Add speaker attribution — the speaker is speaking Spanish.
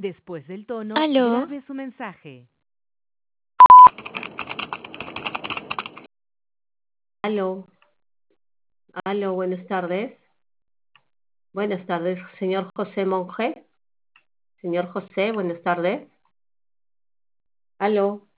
Speaker 1: Después del tono,
Speaker 2: Aló,
Speaker 1: grabe su mensaje.
Speaker 3: Aló, aló, buenas tardes. Buenas tardes, señor José Monge. Señor José, buenas tardes. Aló.